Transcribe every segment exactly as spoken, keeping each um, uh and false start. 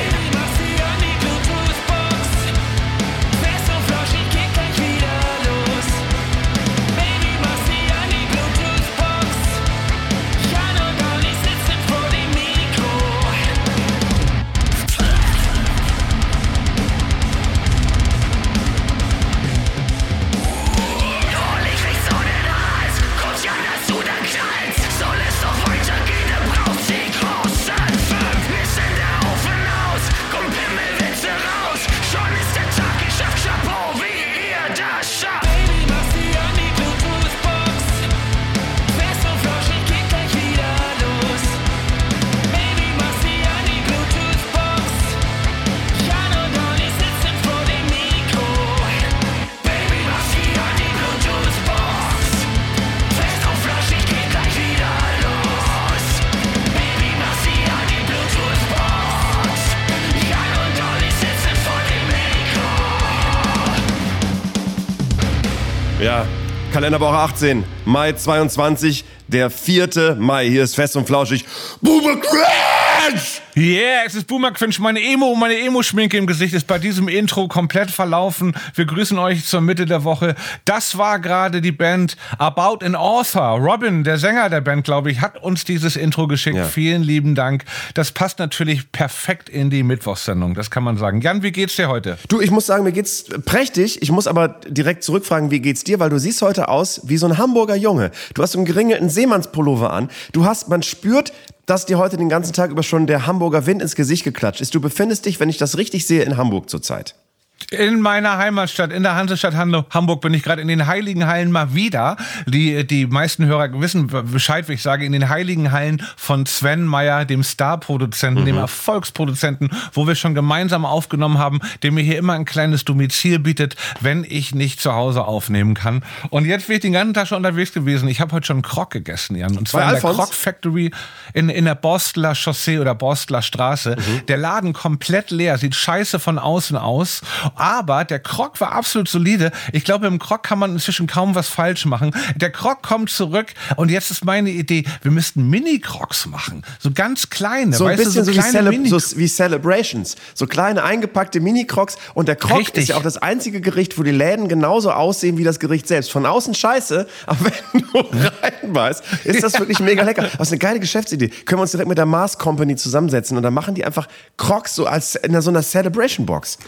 Ja, Kalenderwoche achtzehn, Mai zweiundzwanzig, der vierte Mai. Hier ist Fest und Flauschig. Boomer Crash! Yeah, es ist Boomer Cringe. Meine Emo, meine Emo-Schminke im Gesicht ist bei diesem Intro komplett verlaufen. Wir grüßen euch zur Mitte der Woche. Das war gerade die Band About an Author. Robin, der Sänger der Band, glaube ich, hat uns dieses Intro geschickt. Ja. Vielen lieben Dank. Das passt natürlich perfekt in die Mittwochssendung, das kann man sagen. Jan, wie geht's dir heute? Du, ich muss sagen, mir geht's prächtig. Ich muss aber direkt zurückfragen, wie geht's dir? Weil du siehst heute aus wie so ein Hamburger Junge. Du hast so einen geringelten Seemannspullover an. Du hast, man spürt, dass dir heute den ganzen Tag über schon der Hamburger Wind ins Gesicht geklatscht ist. Du befindest dich, wenn ich das richtig sehe, in Hamburg zurzeit. In meiner Heimatstadt, in der Hansestadt Hamburg, bin ich gerade in den Heiligen Hallen mal wieder. Die, die meisten Hörer wissen Bescheid, wie ich sage, in den Heiligen Hallen von Sven Meyer, dem Star-Produzenten, mhm. dem Erfolgsproduzenten, wo wir schon gemeinsam aufgenommen haben, der mir hier immer ein kleines Domizil bietet, wenn ich nicht zu Hause aufnehmen kann. Und jetzt bin ich den ganzen Tag schon unterwegs gewesen. Ich habe heute schon Krog gegessen, Jan. Und zwar in der Krog Factory in, in der Borstler Chaussee oder Borstler Straße. Mhm. Der Laden komplett leer, sieht scheiße von außen aus. Aber der Krog war absolut solide. Ich glaube, im Krog kann man inzwischen kaum was falsch machen. Der Krog kommt zurück und jetzt ist meine Idee, wir müssten Mini-Krogs machen. So ganz kleine. So ein weißt bisschen du, so, so, kleine wie, Cele- so wie Celebrations. So kleine eingepackte Mini-Krogs. Und der Krog Richtig. ist ja auch das einzige Gericht, wo die Läden genauso aussehen wie das Gericht selbst. Von außen scheiße, aber wenn du reinbeißt, ist das wirklich mega lecker. Das ist eine geile Geschäftsidee. Können wir uns direkt mit der Mars Company zusammensetzen und dann machen die einfach Krogs so als in so einer Celebration-Box.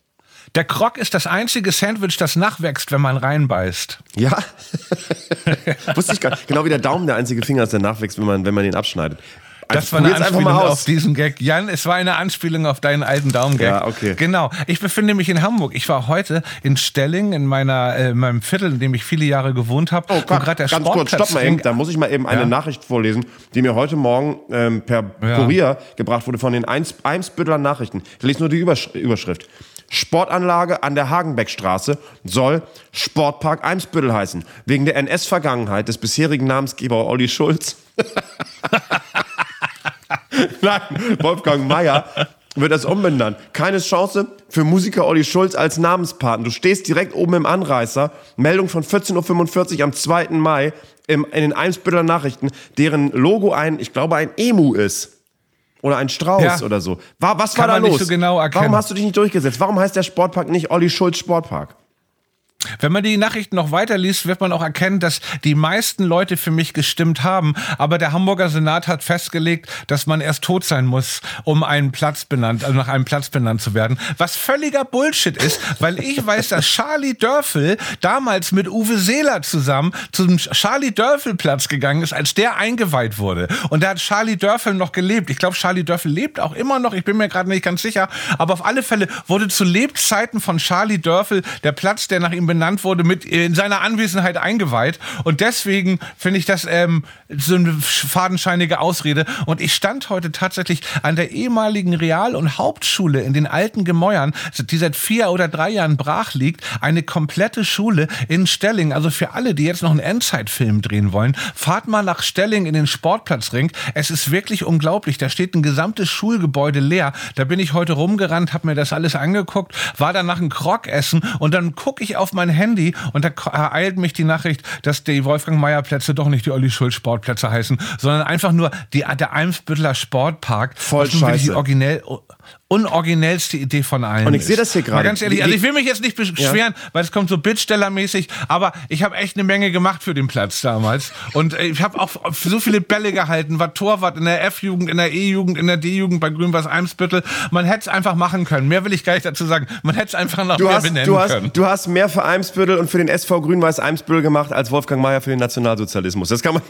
Der Krog ist das einzige Sandwich, das nachwächst, wenn man reinbeißt. Ja, wusste ich gar nicht. Genau wie der Daumen der einzige Finger ist, der nachwächst, wenn man, wenn man ihn abschneidet. Das war eine Anspielung auf diesen Gag. Jan, es war eine Anspielung auf deinen alten Daumengag. Ja, okay. Genau. Ich befinde mich in Hamburg. Ich war heute in Stelling, in meiner, äh, meinem Viertel, in dem ich viele Jahre gewohnt habe. Oh, grad, der ganz kurz, stopp mal eben. Da muss ich mal eben eine ja. Nachricht vorlesen, die mir heute Morgen ähm, per ja. Kurier gebracht wurde von den Eimsbütteler Nachrichten. Ich lese nur die Übersch- Überschrift. Sportanlage an der Hagenbeckstraße soll Sportpark Eimsbüttel heißen. Wegen der N S-Vergangenheit des bisherigen Namensgeber Olli Schulz. Nein, Wolfgang Meier wird das umbenannt. Keine Chance für Musiker Olli Schulz als Namenspaten. Du stehst direkt oben im Anreißer. Meldung von vierzehn Uhr fünfundvierzig am zweiten Mai im, in den Eimsbütteler Nachrichten, deren Logo ein, ich glaube, ein Emu ist. Oder ein Strauß ja. oder so. War, was Kann war da man los? Nicht so genau erkennen. Warum hast du dich nicht durchgesetzt? Warum heißt der Sportpark nicht Olli Schulz Sportpark? Wenn man die Nachrichten noch weiterliest, wird man auch erkennen, dass die meisten Leute für mich gestimmt haben. Aber der Hamburger Senat hat festgelegt, dass man erst tot sein muss, um einen Platz benannt, also nach einem Platz benannt zu werden. Was völliger Bullshit ist, weil ich weiß, dass Charlie Dörfel damals mit Uwe Seeler zusammen zum Charlie-Dörfel-Platz gegangen ist, als der eingeweiht wurde. Und da hat Charlie Dörfel noch gelebt. Ich glaube, Charlie Dörfel lebt auch immer noch. Ich bin mir gerade nicht ganz sicher. Aber auf alle Fälle wurde zu Lebzeiten von Charlie Dörfel der Platz, der nach ihm benannt wurde, mit in seiner Anwesenheit eingeweiht. Und deswegen finde ich das ähm, so eine fadenscheinige Ausrede. Und ich stand heute tatsächlich an der ehemaligen Real- und Hauptschule in den alten Gemäuern, die seit vier oder drei Jahren brach liegt. Eine komplette Schule in Stelling. Also für alle, die jetzt noch einen Endzeitfilm drehen wollen, fahrt mal nach Stelling in den Sportplatzring. Es ist wirklich unglaublich. Da steht ein gesamtes Schulgebäude leer. Da bin ich heute rumgerannt, habe mir das alles angeguckt, war dann nach einem Krog essen und dann gucke ich auf mein Handy und da ereilt mich die Nachricht, dass die Wolfgang-Mayer-Plätze doch nicht die Olli-Schulz-Sportplätze heißen, sondern einfach nur die, der Eimsbütteler Sportpark. Voll was nun wirklich scheiße. Die originell, unoriginellste Idee von allen. Und ich sehe das hier gerade. Mal ganz ehrlich, also ich will mich jetzt nicht beschweren, ja. weil es kommt so Bittstellermäßig, aber ich habe echt eine Menge gemacht für den Platz damals. Und ich habe auch so viele Bälle gehalten, war Torwart in der F-Jugend, in der E-Jugend, in der D-Jugend bei Grün-Weiß Eimsbüttel. Man hätte es einfach machen können. Mehr will ich gar nicht dazu sagen. Man hätte es einfach noch du mehr hast, benennen du hast, können. Du hast mehr für Eimsbüttel und für den S V Grün-Weiß Eimsbüttel gemacht als Wolfgang Mayer für den Nationalsozialismus. Das kann man.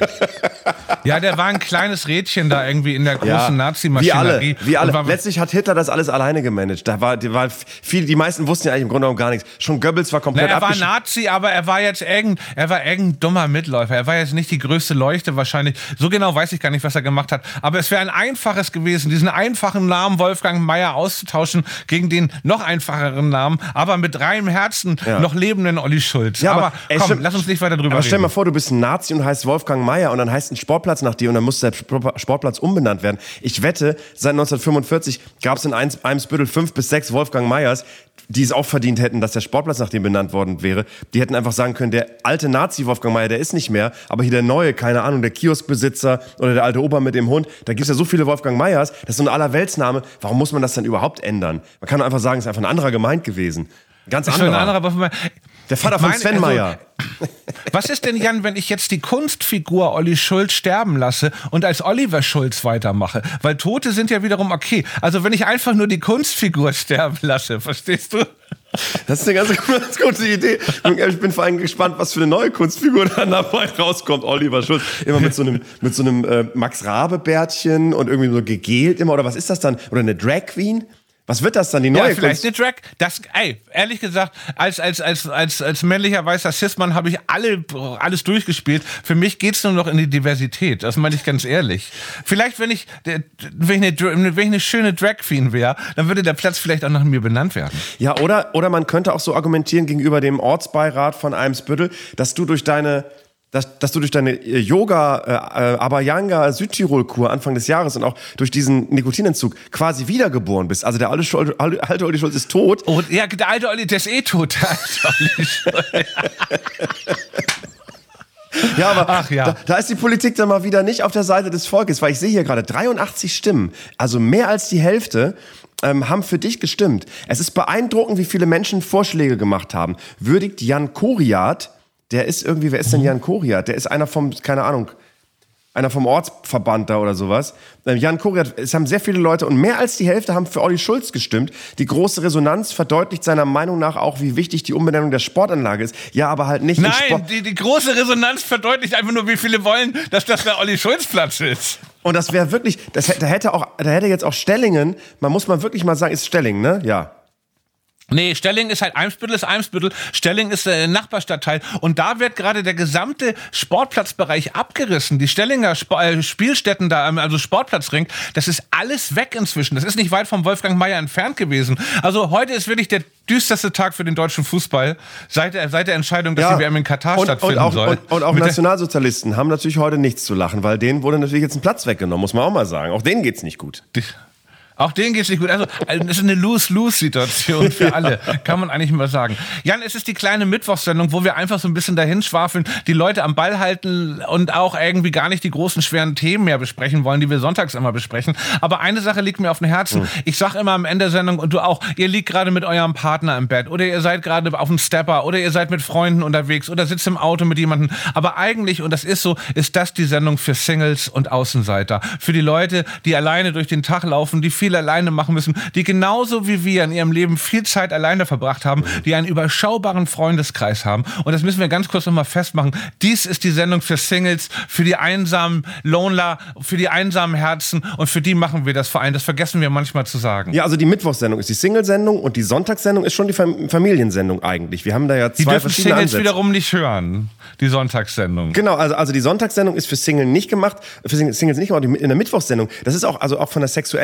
Ja, der war ein kleines Rädchen da irgendwie in der großen Ja, Nazi-Maschinerie. Wie alle, wie alle. Letztlich hat Hitler das alles alleine gemanagt. Da war, die, war viel, die meisten wussten ja eigentlich im Grunde genommen gar nichts. Schon Goebbels war komplett Na, er war abgesch- Nazi, aber er war jetzt irgendein, er war irgendein dummer Mitläufer. Er war jetzt nicht die größte Leuchte wahrscheinlich. So genau weiß ich gar nicht, was er gemacht hat. Aber es wäre ein einfaches gewesen, diesen einfachen Namen Wolfgang Mayer auszutauschen gegen den noch einfacheren Namen, aber mit reinem Herzen Ja. noch lebenden Olli Schulz. Ja, aber, aber ey, komm, stell, lass uns nicht weiter drüber aber reden. stell mal vor, du bist ein Nazi und heißt Wolfgang Mayer und dann heißt ein Sportplatz nach dir und dann muss der Sportplatz umbenannt werden. Ich wette, seit neunzehnhundertfünfundvierzig gab es in Eimsbüttel fünf bis sechs Wolfgang Meyers, die es auch verdient hätten, dass der Sportplatz nach dem benannt worden wäre. Die hätten einfach sagen können, der alte Nazi Wolfgang Mayer, der ist nicht mehr, aber hier der neue, keine Ahnung, der Kioskbesitzer oder der alte Opa mit dem Hund, da gibt es ja so viele Wolfgang Meyers, das ist so ein Allerweltsname. Warum muss man das dann überhaupt ändern? Man kann doch einfach sagen, es ist einfach ein anderer gemeint gewesen. Ein ganz Ist anderer. ein anderer Wolfgang Mayer. Der Vater Ich von meine, Sven also, Mayer. Was ist denn, Jan, wenn ich jetzt die Kunstfigur Olli Schulz sterben lasse und als Oliver Schulz weitermache? Weil Tote sind ja wiederum okay. Also wenn ich einfach nur die Kunstfigur sterben lasse, verstehst du? Das ist eine ganz, ganz gute Idee. Ich bin vor allem gespannt, was für eine neue Kunstfigur dann dabei rauskommt. Oliver Schulz. Immer mit so einem, mit so einem äh, Max-Rabe-Bärtchen und irgendwie so gegelt immer. Oder was ist das dann? Oder eine Drag Queen? Was wird das dann, die neue Ja, vielleicht Kunst? eine Drag. Das, ey, ehrlich gesagt, als, als, als, als, als männlicher weißer Cis-Mann habe ich alle, alles durchgespielt. Für mich geht's nur noch in die Diversität. Das meine ich ganz ehrlich. Vielleicht, wenn ich, wenn ich eine, wenn ich eine schöne Drag Queen wäre, dann würde der Platz vielleicht auch nach mir benannt werden. Ja, oder, oder man könnte auch so argumentieren gegenüber dem Ortsbeirat von Eimsbüttel, dass du durch deine Dass, dass du durch deine Yoga, äh, Abhyanga Südtirol-Kur Anfang des Jahres und auch durch diesen Nikotinentzug quasi wiedergeboren bist. Also der alte, Schul- alte Olli Schulz ist tot. Oh, ja, der alte Olli, der ist eh tot. Der alte Olli Schulz. Ja, aber Ach, ja. Da, da ist die Politik dann mal wieder nicht auf der Seite des Volkes, weil ich sehe hier gerade dreiundachtzig Stimmen, also mehr als die Hälfte, ähm, haben für dich gestimmt. Es ist beeindruckend, wie viele Menschen Vorschläge gemacht haben. Würdigt Jan Koriat, der ist irgendwie, wer ist denn Jan Koriat? Der ist einer vom, keine Ahnung, einer vom Ortsverband da oder sowas. Ähm, Jan Koriat, es haben sehr viele Leute und mehr als die Hälfte haben für Olli Schulz gestimmt. Die große Resonanz verdeutlicht seiner Meinung nach auch, wie wichtig die Umbenennung der Sportanlage ist. Ja, aber halt nicht in Nein, Sport. die, die große Resonanz verdeutlicht einfach nur, wie viele wollen, dass das der Olli Schulz Platz ist. Und das wäre wirklich, das hätte, da hätte auch, da hätte jetzt auch Stellingen, man muss mal wirklich mal sagen, ist Stellingen, ne? Ja. Nee, Stelling ist halt Eimsbüttel, ist Eimsbüttel. Stelling ist der Nachbarstadtteil. Und da wird gerade der gesamte Sportplatzbereich abgerissen. Die Stellinger Sp- äh, Spielstätten da, also Sportplatzring, das ist alles weg inzwischen. Das ist nicht weit vom Wolfgang Mayer entfernt gewesen. Also heute ist wirklich der düsterste Tag für den deutschen Fußball seit der, seit der Entscheidung, dass Ja. die W M in Katar und, stattfinden und auch, soll. Und, und auch Mit der- Nationalsozialisten haben natürlich heute nichts zu lachen, weil denen wurde natürlich jetzt ein Platz weggenommen, muss man auch mal sagen. Auch denen geht's nicht gut. Die- Auch denen geht's nicht gut. Also, es ist eine Lose-Lose-Situation für alle, kann man eigentlich mal sagen. Jan, es ist die kleine Mittwochssendung, wo wir einfach so ein bisschen dahin schwafeln, die Leute am Ball halten und auch irgendwie gar nicht die großen, schweren Themen mehr besprechen wollen, die wir sonntags immer besprechen. Aber eine Sache liegt mir auf dem Herzen. Mhm. Ich sag immer am Ende der Sendung, und du auch, ihr liegt gerade mit eurem Partner im Bett oder ihr seid gerade auf dem Stepper oder ihr seid mit Freunden unterwegs oder sitzt im Auto mit jemandem. Aber eigentlich, und das ist so, ist das die Sendung für Singles und Außenseiter. Für die Leute, die alleine durch den Tag laufen, die viel alleine machen müssen, die genauso wie wir in ihrem Leben viel Zeit alleine verbracht haben, die einen überschaubaren Freundeskreis haben. Und das müssen wir ganz kurz nochmal festmachen. Dies ist die Sendung für Singles, für die einsamen Loner, für die einsamen Herzen und für die machen wir das Verein. Das vergessen wir manchmal zu sagen. Ja, also die Mittwochssendung ist die Single-Sendung und die Sonntagssendung ist schon die Fam- Familiensendung eigentlich. Wir haben da ja Die zwei dürfen verschiedene Singles Ansätze. wiederum nicht hören, die Sonntagssendung. Genau, also, also die Sonntagssendung ist für Single nicht gemacht, für Singles nicht gemacht, in der Mittwochssendung, das ist auch, also auch von der sexuellen Komponente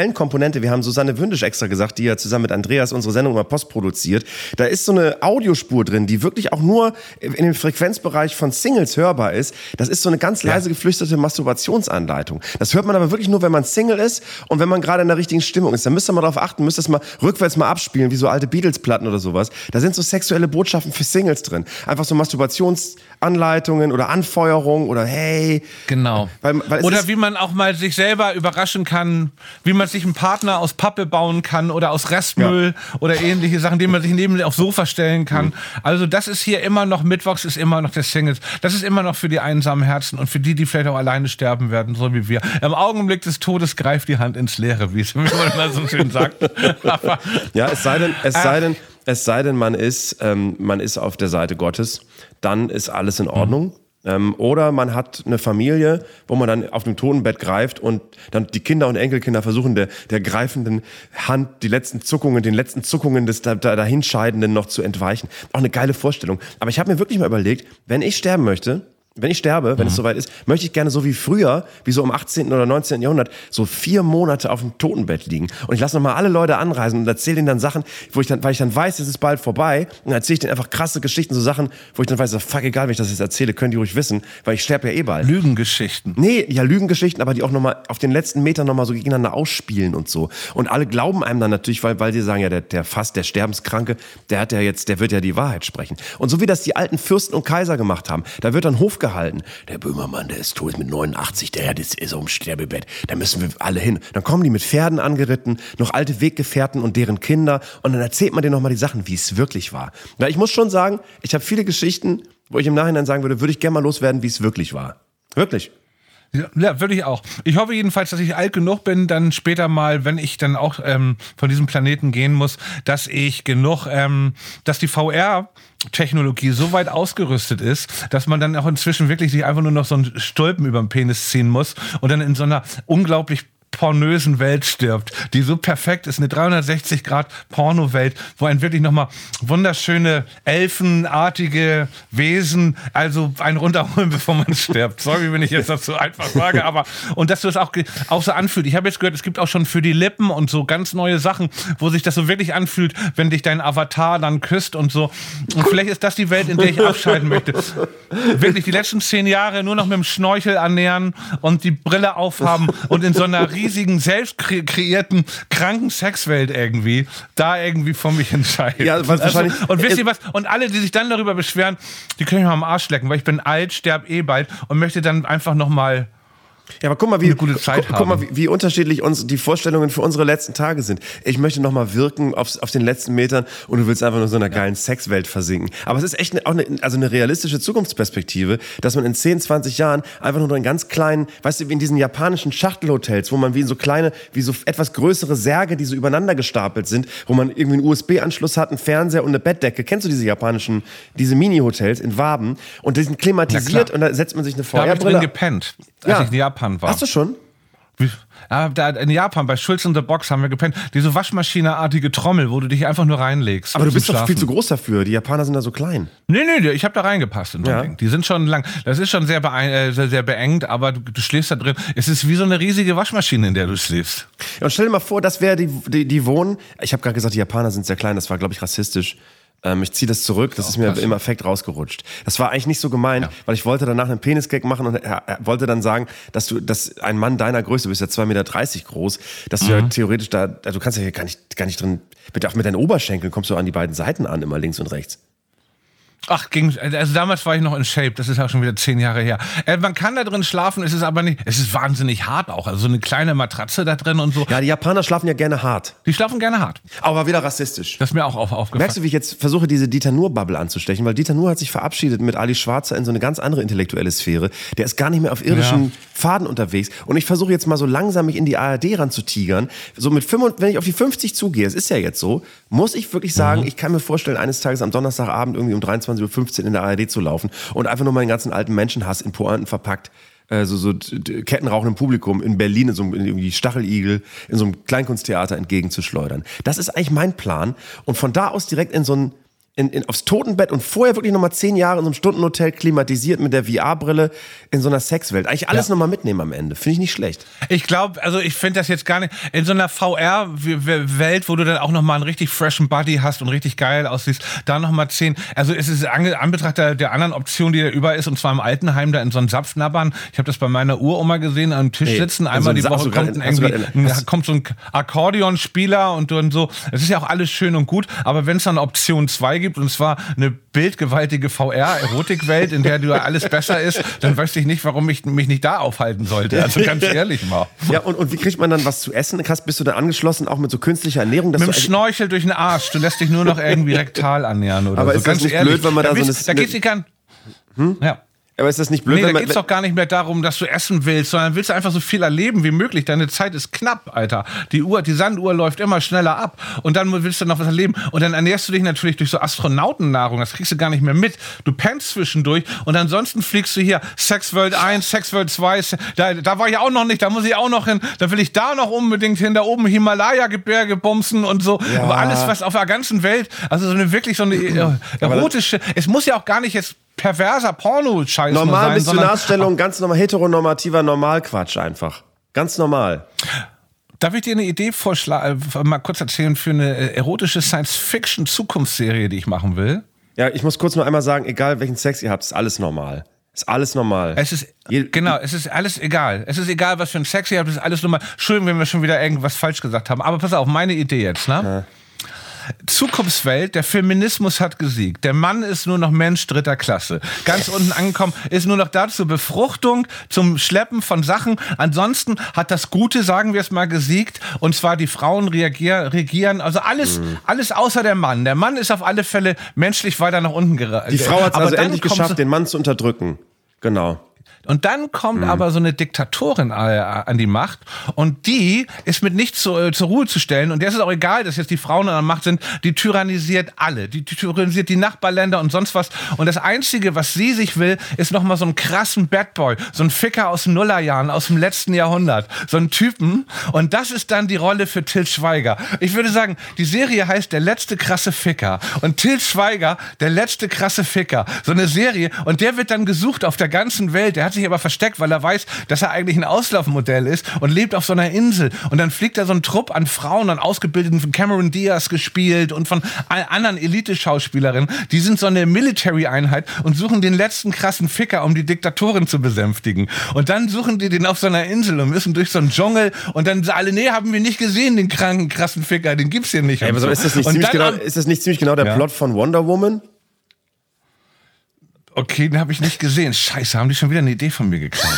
Talente. Wir haben Susanne Wündisch extra gesagt, die ja zusammen mit Andreas unsere Sendung immer postproduziert. Da ist so eine Audiospur drin, die wirklich auch nur in dem Frequenzbereich von Singles hörbar ist. Das ist so eine ganz leise geflüsterte Masturbationsanleitung. Das hört man aber wirklich nur, wenn man Single ist und wenn man gerade in der richtigen Stimmung ist. Da müsst ihr mal drauf achten, müsst ihr es mal rückwärts mal abspielen, wie so alte Beatles-Platten oder sowas. Da sind so sexuelle Botschaften für Singles drin. Einfach so Masturbationsanleitungen oder Anfeuerung oder hey. Genau. Weil, weil oder wie man auch mal sich selber überraschen kann, wie man sich einen Partner aus Pappe bauen kann oder aus Restmüll ja. oder ähnliche Sachen, die man sich neben aufs Sofa stellen kann. Mhm. Also das ist hier immer noch, Mittwochs ist immer noch der Singles. Das ist immer noch für die einsamen Herzen und für die, die vielleicht auch alleine sterben werden, so wie wir. Im Augenblick des Todes greift die Hand ins Leere, wie es immer so schön sagt. Aber, ja, es sei denn, es sei denn, es sei denn, man ist, ähm, man ist auf der Seite Gottes, dann ist alles in Ordnung. Mhm. Ähm, oder man hat eine Familie, wo man dann auf dem Totenbett greift und dann die Kinder und Enkelkinder versuchen, der, der greifenden Hand die letzten Zuckungen, den letzten Zuckungen des da, da, Dahinscheidenden noch zu entweichen. Auch eine geile Vorstellung. Aber ich habe mir wirklich mal überlegt, wenn ich sterben möchte, wenn ich sterbe, wenn mhm. es soweit ist, möchte ich gerne so wie früher, wie so im achtzehnten oder neunzehnten Jahrhundert, so vier Monate auf dem Totenbett liegen. Und ich lasse nochmal alle Leute anreisen und erzähle denen dann Sachen, wo ich dann, weil ich dann weiß, es ist bald vorbei, und dann erzähle ich denen einfach krasse Geschichten, so Sachen, wo ich dann weiß, fuck, egal, wenn ich das jetzt erzähle, können die ruhig wissen, weil ich sterbe ja eh bald. Lügengeschichten. Nee, ja, Lügengeschichten, aber die auch nochmal auf den letzten Metern nochmal so gegeneinander ausspielen und so. Und alle glauben einem dann natürlich, weil, weil sie sagen, ja, der, der fast, der Sterbenskranke, der hat ja jetzt, der wird ja die Wahrheit sprechen. Und so wie das die alten Fürsten und Kaiser gemacht haben, da wird dann Hof gehalten. Der Böhmermann, der ist tot, ist mit neunundachtzig, der ist, ist auf dem Sterbebett, da müssen wir alle hin. Dann kommen die mit Pferden angeritten, noch alte Weggefährten und deren Kinder und dann erzählt man denen nochmal die Sachen, wie es wirklich war. Na, ich muss schon sagen, ich habe viele Geschichten, wo ich im Nachhinein sagen würde, würde ich gerne mal loswerden, wie es wirklich war. Wirklich. Ja, ja, würde ich auch. Ich hoffe jedenfalls, dass ich alt genug bin, dann später mal, wenn ich dann auch ähm, von diesem Planeten gehen muss, dass ich genug, ähm, dass die V R-Technologie so weit ausgerüstet ist, dass man dann auch inzwischen wirklich sich einfach nur noch so einen Stulpen über den Penis ziehen muss und dann in so einer unglaublich pornösen Welt stirbt, die so perfekt ist, eine dreihundertsechzig Grad Porno-Welt, wo ein wirklich nochmal wunderschöne, elfenartige Wesen, also einen runterholen, bevor man stirbt. Sorry, wenn ich jetzt das so einfach sage, aber und dass du es auch, auch so anfühlt. Ich habe jetzt gehört, es gibt auch schon für die Lippen und so ganz neue Sachen, wo sich das so wirklich anfühlt, wenn dich dein Avatar dann küsst und so. Und vielleicht ist das die Welt, in der ich abschalten möchte. Wirklich die letzten zehn Jahre nur noch mit dem Schnorchel ernähren und die Brille aufhaben und in so einer riesigen, selbst kre- kreierten, kranken Sexwelt irgendwie, da irgendwie von mich entscheiden. Ja, was wahrscheinlich. Also, und wisst ihr was? Und alle, die sich dann darüber beschweren, die können mich mal am Arsch lecken, weil ich bin alt, sterb eh bald und möchte dann einfach nochmal Ja, aber guck mal, wie, eine gute Zeit guck, guck mal, wie, wie unterschiedlich uns die Vorstellungen für unsere letzten Tage sind. Ich möchte noch mal wirken auf, auf den letzten Metern und du willst einfach nur so in einer geilen Sexwelt versinken. Aber es ist echt eine, auch eine, also eine realistische Zukunftsperspektive, dass man in zehn, zwanzig Jahren einfach nur in ganz kleinen, weißt du, wie in diesen japanischen Schachtelhotels, wo man wie in so kleine, wie so etwas größere Särge, die so übereinander gestapelt sind, wo man irgendwie einen U S B-Anschluss hat, einen Fernseher und eine Bettdecke. Kennst du diese japanischen, diese Mini-Hotels in Waben? Und die sind klimatisiert und da setzt man sich eine V R-Brille. Da habe ich drin gepennt, als Ja. ich in Japan war. Hast du schon? Wie, ja, da in Japan, bei Schulz in the Box haben wir gepennt. Diese Waschmaschine-artige Trommel, wo du dich einfach nur reinlegst. Aber du zum bist doch Schlafen. viel zu groß dafür. Die Japaner sind da so klein. Nee, nee, ich habe da reingepasst in so ein Ja. Ding. Die sind schon lang. Das ist schon sehr, beein- äh, sehr, sehr beengt, aber du, du schläfst da drin. Es ist wie so eine riesige Waschmaschine, in der du schläfst. Ja, und stell dir mal vor, das wäre die, die, die wohnen. Ich habe gerade gesagt, die Japaner sind sehr klein. Das war, glaube ich, rassistisch. Ähm, ich ziehe das zurück. Das ist mir krass. im Effekt rausgerutscht. Das war eigentlich nicht so gemeint, Ja. weil ich wollte danach einen Penisgag machen und er, er wollte dann sagen, dass du, dass ein Mann deiner Größe, du bist ja zwei Meter dreißig groß, dass du ja theoretisch da, du kannst ja hier gar nicht, gar nicht drin, mit, auch mit deinen Oberschenkeln kommst du an die beiden Seiten an, immer links und rechts. Ach, ging, also damals war ich noch in Shape, das ist ja schon wieder zehn Jahre her. Äh, man kann da drin schlafen, es ist aber nicht, es ist wahnsinnig hart auch. Also so eine kleine Matratze da drin und so. Ja, die Japaner schlafen ja gerne hart, Die schlafen gerne hart. aber wieder rassistisch. Das ist mir auch auf, aufgefallen. Merkst du, wie ich jetzt versuche, diese Dieter Nuhr-Bubble anzustechen? Weil Dieter Nuhr hat sich verabschiedet mit Ali Schwarzer in so eine ganz andere intellektuelle Sphäre. Der ist gar nicht mehr auf irdischen Ja. Pfaden unterwegs. Und ich versuche jetzt mal so langsam mich in die A R D ranzutigern. So mit fünfundfünfzig, wenn ich auf die fünfzig zugehe, es ist ja jetzt so, muss ich wirklich sagen, mhm. ich kann mir vorstellen, eines Tages am Donnerstagabend irgendwie um dreiundzwanzig Uhr fünfzehn in der A R D zu laufen und einfach nur meinen ganzen alten Menschenhass in Pointen verpackt. äh, so, so kettenrauchenden Publikum in Berlin, in so einem in irgendwie Stacheligel, in so einem Kleinkunsttheater entgegenzuschleudern. Das ist eigentlich mein Plan. Und von da aus direkt in so ein in, in, aufs Totenbett und vorher wirklich nochmal zehn Jahre in so einem Stundenhotel klimatisiert mit der V R-Brille in so einer Sexwelt. Eigentlich alles ja. nochmal mitnehmen am Ende. Finde ich nicht schlecht. Ich glaube, also ich finde das jetzt gar nicht, in so einer V R-Welt, wo du dann auch nochmal einen richtig freshen Body hast und richtig geil aussiehst, da nochmal zehn, also es ist an Anbetracht der, der anderen Option, die da über ist, und zwar im Altenheim, da in so einem Sapfnabbern. Ich habe das bei meiner Uroma gesehen, am Tisch sitzen, nee, einmal also die Woche kommt, grad, irgendwie, ein, kommt so ein Akkordeonspieler und dann so. Es ist ja auch alles schön und gut, aber wenn es dann Option zwei gibt, und zwar eine bildgewaltige V R-Erotikwelt, in der du alles besser ist, dann weiß ich nicht, warum ich mich nicht da aufhalten sollte. Also ganz ehrlich mal. Ja, und, und wie kriegt man dann was zu essen? Krass, bist du da angeschlossen, auch mit so künstlicher Ernährung? Dass mit dem du Schnorchel durch den Arsch. Du lässt dich nur noch irgendwie rektal annähern oder aber so. Ist das ganz nicht ehrlich. blöd, wenn man da, da so eine... Willst, da geht's nicht an... Hm? Ja. Aber ist das nicht blöd, nee, wenn da man... geht's doch gar nicht mehr darum, dass du essen willst, sondern willst du einfach so viel erleben wie möglich. Deine Zeit ist knapp, Alter. Die Uhr, die Sanduhr läuft immer schneller ab. Und dann willst du noch was erleben. Und dann ernährst du dich natürlich durch so Astronautennahrung. Das kriegst du gar nicht mehr mit. Du pennst zwischendurch und ansonsten fliegst du hier Sexworld eins, Sexworld zwei. Da, da war ich auch noch nicht, da muss ich auch noch hin. Da will ich da noch unbedingt hin. Da oben Himalaya-Gebirge bumsen und so. Ja. Aber alles, was auf der ganzen Welt, also so eine wirklich so eine äh, erotische, es muss ja auch gar nicht jetzt perverser Porno-Scheiß normal sein. Normal Missionarstellung, ganz normal, heteronormativer Normalquatsch einfach. Ganz normal. Darf ich dir eine Idee vorschlagen, mal kurz erzählen für eine erotische Science-Fiction-Zukunftsserie, die ich machen will? Ja, ich muss kurz noch einmal sagen, egal welchen Sex ihr habt, ist alles normal. Ist alles normal. Es ist, genau, es ist alles egal. Es ist egal, was für ein Sex ihr habt, es ist alles normal. Entschuldigung, wenn wir schon wieder irgendwas falsch gesagt haben. Aber pass auf, meine Idee jetzt, ne? Ja. Zukunftswelt, der Feminismus hat gesiegt. Der Mann ist nur noch Mensch dritter Klasse. Ganz unten angekommen, ist nur noch da zur Befruchtung, zum Schleppen von Sachen. Ansonsten hat das Gute, sagen wir es mal, gesiegt. Und zwar die Frauen reagier, regieren. Also alles, mhm. alles außer der Mann. Der Mann ist auf alle Fälle menschlich weiter nach unten geraten. Die Frau hat es also endlich geschafft, den Mann zu unterdrücken. Genau. Und dann kommt mhm. aber so eine Diktatorin an die Macht und die ist mit nichts zu, äh, zur Ruhe zu stellen und der ist es auch egal, dass jetzt die Frauen an der Macht sind, die tyrannisiert alle, die tyrannisiert die Nachbarländer und sonst was und das Einzige, was sie sich will, ist nochmal so einen krassen Bad Boy, so ein Ficker aus den Nullerjahren, aus dem letzten Jahrhundert, so einen Typen und das ist dann die Rolle für Til Schweiger. Ich würde sagen, die Serie heißt Der letzte krasse Ficker und Til Schweiger, der letzte krasse Ficker, so eine Serie und der wird dann gesucht auf der ganzen Welt, der hat sich aber versteckt, weil er weiß, dass er eigentlich ein Auslaufmodell ist und lebt auf so einer Insel. Und dann fliegt da so ein Trupp an Frauen, an Ausgebildeten von Cameron Diaz gespielt und von anderen Elite-Schauspielerinnen. Die sind so eine Military-Einheit und suchen den letzten krassen Ficker, um die Diktatorin zu besänftigen. Und dann suchen die den auf so einer Insel und müssen durch so einen Dschungel und dann sagen alle, nee, haben wir nicht gesehen, den kranken, krassen Ficker, den gibt's hier nicht. Ey, aber so. ist, das nicht ziemlich genau, ist das nicht ziemlich genau der ja. Plot von Wonder Woman? Okay, den habe ich nicht gesehen. Scheiße, haben die schon wieder eine Idee von mir geklaut.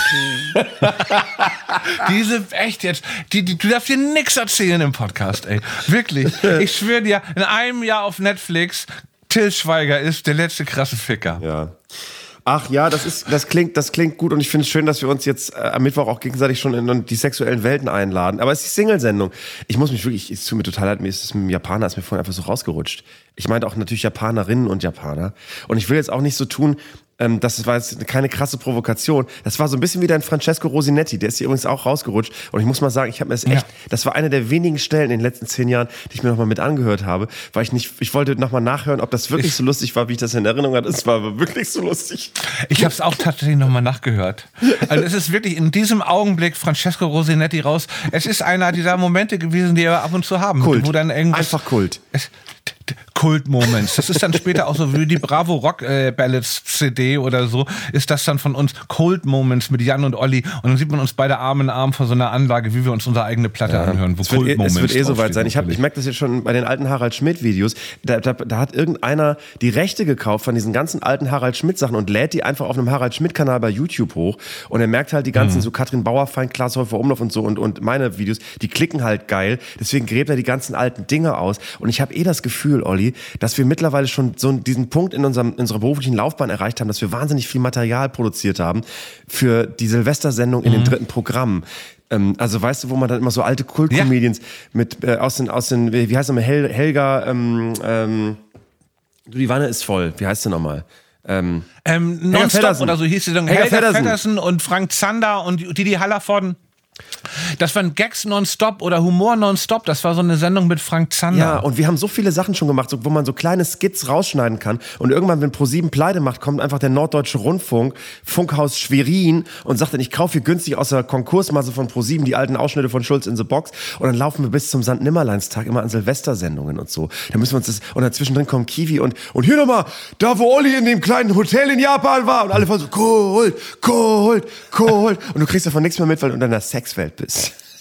Diese, echt jetzt, die, die, du darfst dir nichts erzählen im Podcast, ey. Wirklich. Ich schwöre dir, in einem Jahr auf Netflix, Til Schweiger ist der letzte krasse Ficker. Ja. Ach ja, das ist, das klingt, das klingt gut und ich finde es schön, dass wir uns jetzt äh, am Mittwoch auch gegenseitig schon in die sexuellen Welten einladen. Aber es ist die Single-Sendung. Ich muss mich wirklich, es tut mir total leid, mir ist es mit dem Japaner, ist mir vorhin einfach so rausgerutscht. Ich meinte auch natürlich Japanerinnen und Japaner. Und ich will jetzt auch nicht so tun, ähm, das war jetzt keine krasse Provokation. Das war so ein bisschen wie dein Francesco Rosinetti, der ist hier übrigens auch rausgerutscht. Und ich muss mal sagen, ich habe mir das echt, ja. das war eine der wenigen Stellen in den letzten zehn Jahren, die ich mir nochmal mit angehört habe, weil ich nicht, ich wollte nochmal nachhören, ob das wirklich ich, so lustig war, wie ich das in Erinnerung hatte. Es war aber wirklich so lustig. Ich habe es auch tatsächlich nochmal nachgehört. Also es ist wirklich in diesem Augenblick Francesco Rosinetti raus. Es ist einer dieser Momente gewesen, die wir ab und zu haben. Kult. Wo dann irgendwas, einfach Kult. Es, Kult-Moments. Das ist dann später auch so wie die Bravo Rock äh, Ballads C D oder so, ist das dann von uns Kult-Moments mit Jan und Olli und dann sieht man uns beide Arm in Arm vor so einer Anlage, wie wir uns unsere eigene Platte ja. anhören, wo Kult-Moments. Es wird eh soweit sein. Ich, hab, ich merke das jetzt schon bei den alten Harald Schmidt-Videos. Da, da, da hat irgendeiner die Rechte gekauft von diesen ganzen alten Harald Schmidt-Sachen und lädt die einfach auf einem Harald Schmidt-Kanal bei YouTube hoch und er merkt halt die ganzen, mhm. so Katrin Bauerfeind, Klaas Häufer Umlauf und so und, und meine Videos, die klicken halt geil. Deswegen gräbt er die ganzen alten Dinge aus und ich habe eh das Gefühl, Olli, dass wir mittlerweile schon so diesen Punkt in, unserem, in unserer beruflichen Laufbahn erreicht haben, dass wir wahnsinnig viel Material produziert haben für die Silvestersendung in mhm. den dritten Programmen. Ähm, also weißt du, wo man dann immer so alte Kult-Comedians ja. mit äh, aus den, aus den, wie heißt nochmal, Hel, Helga, ähm, ähm, du, die Wanne ist voll, wie heißt sie nochmal? Ähm, ähm, Nonstop oder so hieß sie dann. Helga, Helga Feddersen und Frank Zander und Didi Hallervorden. Das waren Gags nonstop oder Humor nonstop. Das war so eine Sendung mit Frank Zander. Ja, und wir haben so viele Sachen schon gemacht, so, wo man so kleine Skits rausschneiden kann. Und irgendwann, wenn ProSieben pleite macht, kommt einfach der Norddeutsche Rundfunk, Funkhaus Schwerin und sagt dann, ich kaufe hier günstig aus der Konkursmasse von ProSieben die alten Ausschnitte von Schulz in the Box. Und dann laufen wir bis zum Sankt Nimmerleinstag immer an Silvestersendungen und so. Da müssen wir uns das, und dazwischendrin kommt Kiwi und, und hier nochmal, da wo Olli in dem kleinen Hotel in Japan war. Und alle von so, Gold, Gold, Gold. Und du kriegst davon nichts mehr mit, weil du in deiner Sexwelt bist.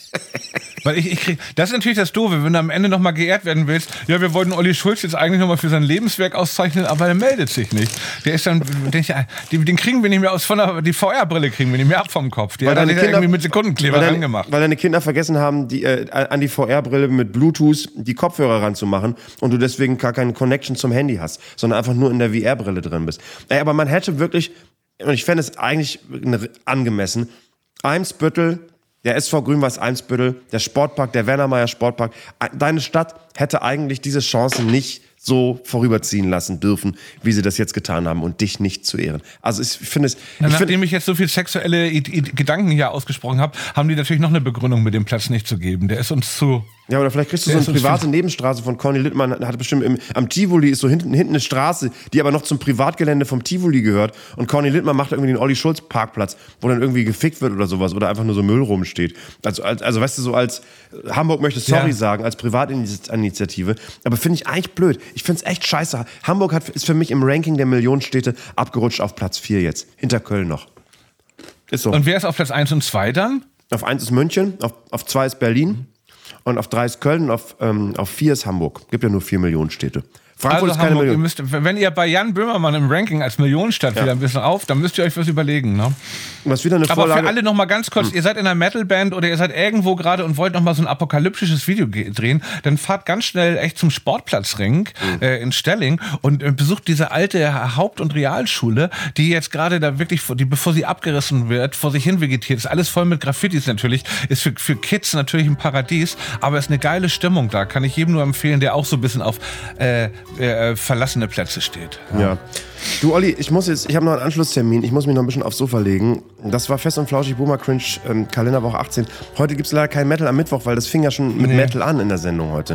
Weil ich, ich krieg, das ist natürlich das Doofe, wenn du am Ende nochmal geehrt werden willst. Ja, wir wollten Olli Schulz jetzt eigentlich nochmal für sein Lebenswerk auszeichnen, aber er meldet sich nicht. Der ist dann, den, ich, den kriegen wir nicht mehr aus, von der, die V R-Brille kriegen wir nicht mehr ab vom Kopf. Die weil hat er Kinder, irgendwie mit Sekundenkleber weil deine, angemacht. Weil deine Kinder vergessen haben, die, äh, an die V R-Brille mit Bluetooth die Kopfhörer ranzumachen und du deswegen gar keine Connection zum Handy hast, sondern einfach nur in der V R-Brille drin bist. Ey, aber man hätte wirklich, und ich fände es eigentlich angemessen, Eimsbüttel, der S V Grün-Weiß Eimsbüttel, der Sportpark, der Wernermeier Sportpark. Deine Stadt hätte eigentlich diese Chance nicht so vorüberziehen lassen dürfen, wie sie das jetzt getan haben und dich nicht zu ehren. Also ich finde es... Na, ich nachdem find, ich jetzt so viel sexuelle I- I- Gedanken hier ausgesprochen habe, haben die natürlich noch eine Begründung, mit dem Platz nicht zu geben. Der ist uns zu... Ja, oder vielleicht kriegst du Der so eine ist uns private Nebenstraße von Conny Littmann, hat bestimmt im, am Tivoli ist so hinten, hinten eine Straße, die aber noch zum Privatgelände vom Tivoli gehört und Conny Littmann macht irgendwie den Olli Schulz Parkplatz, wo dann irgendwie gefickt wird oder sowas oder einfach nur so Müll rumsteht. Also, als, also weißt du, so als Hamburg möchte sorry Ja. sagen, als Privatinitiative, aber finde ich eigentlich blöd. Ich finde es echt scheiße. Hamburg hat, ist für mich im Ranking der Millionenstädte abgerutscht auf Platz vier jetzt, hinter Köln noch. Ist so. Und wer ist auf Platz eins und zwei dann? Auf eins ist München, auf, auf zwei ist Berlin. Und auf drei ist Köln und auf, ähm, auf vier ist Hamburg. Gibt ja nur vier Millionen Städte. Frankfurt Also ist keine Hamburg, ihr Million. müsst, wenn ihr bei Jan Böhmermann im Ranking als Millionenstadt Ja. wieder ein bisschen auf, dann müsst ihr euch was überlegen. Ne? Was wieder eine Aber Vorlage. für alle noch mal ganz kurz, hm. ihr seid in einer Metalband oder ihr seid irgendwo gerade und wollt noch mal so ein apokalyptisches Video ge- drehen, dann fahrt ganz schnell echt zum Sportplatzring hm. äh, in Stelling und äh, besucht diese alte Haupt- und Realschule, die jetzt gerade da wirklich, die, bevor sie abgerissen wird, vor sich hin vegetiert. Ist alles voll mit Graffitis natürlich, ist für, für Kids natürlich ein Paradies, aber ist eine geile Stimmung da. Kann ich jedem nur empfehlen, der auch so ein bisschen auf äh, äh, verlassene Plätze steht. Ja. Ja. Du, Olli, ich muss jetzt, ich habe noch einen Anschlusstermin, ich muss mich noch ein bisschen aufs Sofa legen. Das war Fest und Flauschig Boomer Cringe, ähm, Kalenderwoche achtzehn. Heute gibt es leider kein Metal am Mittwoch, weil das fing ja schon mit Nee. Metal an in der Sendung heute.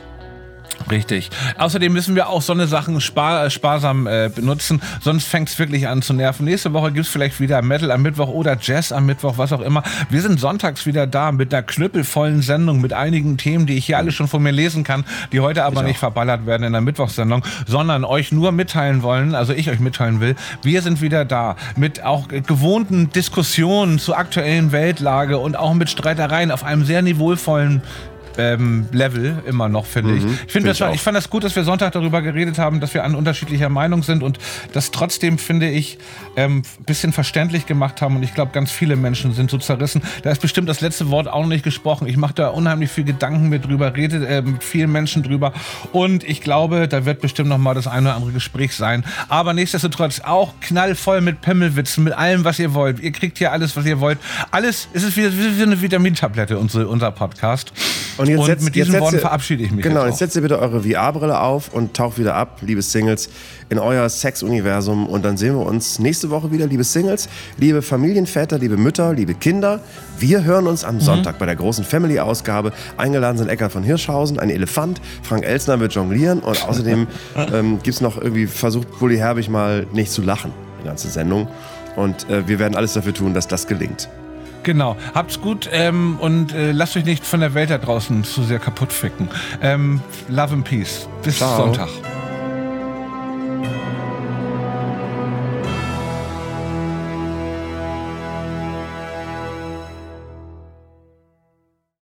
Richtig. Außerdem müssen wir auch so eine Sachen spar, sparsam äh, benutzen, sonst fängt es wirklich an zu nerven. Nächste Woche gibt es vielleicht wieder Metal am Mittwoch oder Jazz am Mittwoch, was auch immer. Wir sind sonntags wieder da mit einer knüppelvollen Sendung, mit einigen Themen, die ich hier alle schon von mir lesen kann, die heute aber Ich nicht auch. verballert werden in der Mittwochssendung, sondern euch nur mitteilen wollen, also ich euch mitteilen will, wir sind wieder da mit auch äh, gewohnten Diskussionen zur aktuellen Weltlage und auch mit Streitereien auf einem sehr niveauvollen Ähm, Level immer noch, finde ich. Mhm, Ich, find, find das ich war, auch. ich fand das gut, dass wir Sonntag darüber geredet haben, dass wir an unterschiedlicher Meinung sind und das trotzdem, finde ich, ein ähm, bisschen verständlich gemacht haben. Und ich glaube, ganz viele Menschen sind so zerrissen. Da ist bestimmt das letzte Wort auch noch nicht gesprochen. Ich mache da unheimlich viel Gedanken mit drüber, rede äh, mit vielen Menschen drüber. Und ich glaube, da wird bestimmt noch mal das eine oder andere Gespräch sein. Aber nichtsdestotrotz auch knallvoll mit Pimmelwitzen, mit allem, was ihr wollt. Ihr kriegt hier alles, was ihr wollt. Alles, es ist wie, wie eine Vitamintablette, unsere, unser Podcast. Und, jetzt Und setzt, mit jetzt diesen setzt Worten ihr, verabschiede ich mich. Genau, jetzt jetzt auch. setzt ihr bitte eure V R-Brille auf und taucht wieder ab, liebe Singles, in euer Sex-Universum. Und dann sehen wir uns nächste Woche wieder, liebe Singles, liebe Familienväter, liebe Mütter, liebe Kinder. Wir hören uns am Sonntag bei der großen Family-Ausgabe. Eingeladen sind Eckhard von Hirschhausen, ein Elefant. Frank Elsner wird jonglieren. Und außerdem ähm, gibt es noch irgendwie versucht, Bulli Herbig mal nicht zu lachen, die ganze Sendung. Und äh, wir werden alles dafür tun, dass das gelingt. Genau. Habt's gut ähm, und äh, lasst euch nicht von der Welt da draußen zu sehr kaputt ficken. Ähm, Love and Peace. Bis Ciao. Sonntag.